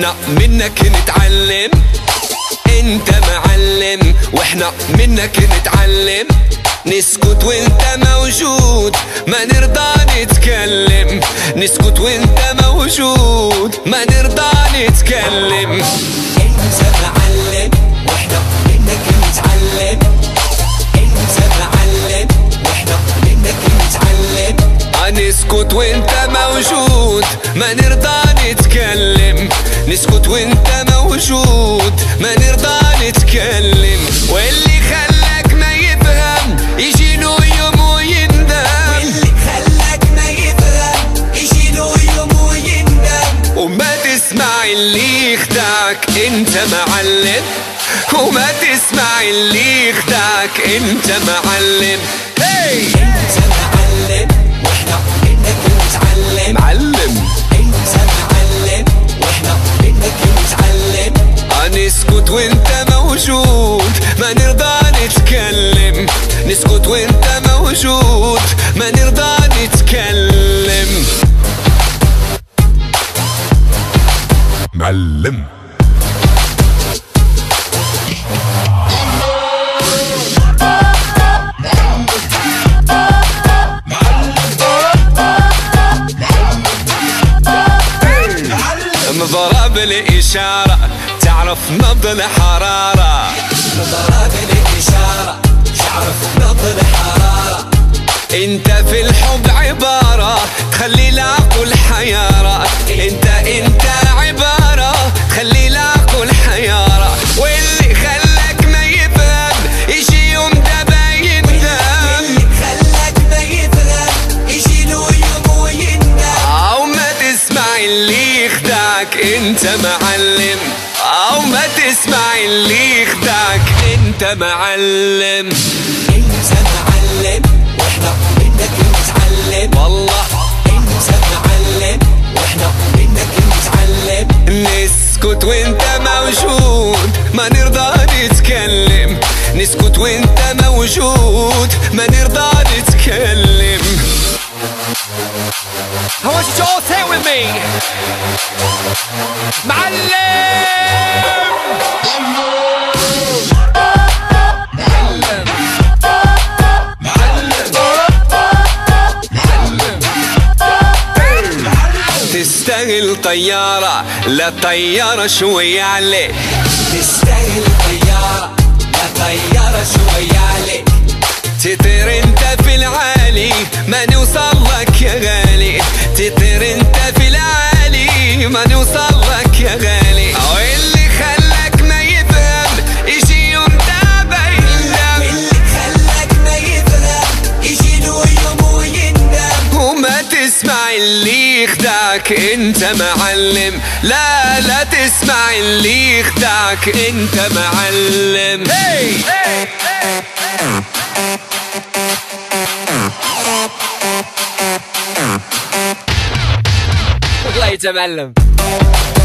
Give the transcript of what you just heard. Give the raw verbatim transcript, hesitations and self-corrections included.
واحنا منك نتعلم. انت معلم واحنا منك نتعلم. نسكت وانت موجود ما نرضى نتكلم. نسكت وانت موجود ما نرضى نتكلم. انت معلم واحنا منك نتعلم. انت معلم واحنا منك نتعلم. نسكت وانت موجود ما نرضى نتكلم. نسكت وانت موجود ما نرضى نتكلم. واللي خلاك ما يفهم يجي له يوم ويندم. واللي خلاك ما يفهم يجي له يوم ويندم. وما تسمع اللي يخدعك انت معلم. وما تسمع اللي يخدعك انت معلم. هي انت معلم واحنا منك نتعلم. معلم انت معلم واحنا منك نتعلم. نسكت وانت موجود ما نرضى نتكلم. نسكت وانت موجود ما نرضى نتكلم. معلم مضرب الإشارة تعرف نبض الحرارة. مضرب الإشارة تعرف نبض الحرارة. انت في الحب عبارة تخلي العقل حيارة. انت انت عبارة تخلي العقل حيارة. واللي خلاك ما يفهم يجي يوم دابا يندم. واللي خلاك ما يفهم يجي له يوم ويندم. او ما تسمع اللي يخدعك انت معلم. او ما تسمع اللي يخدعك انت معلم. انت معلم واحنا منك نتعلم. والله انت معلم واحنا منك نتعلم. نسكت وانت موجود ما نرضى نتكلم. نسكت وانت موجود ما نرضى نتكلم. I want you to all say it with me. معلم تستاهل طيارة لا طيارة شوية عليك. تستاهل طيارة لا طيارة شوية عليك. تطير انت في العالي ما نوصل لك يا غالي. تطير انت في العالي ما نوصل لك يا غالي. واللي خلاك ما يفهم يجي يوم دابا يندم. واللي خلاك ما يفهم يجي له يوم ويندم. وما تسمع اللي يخدعك انت معلم. لا لا تسمع اللي يخدعك انت معلم. هي والله يا معلم.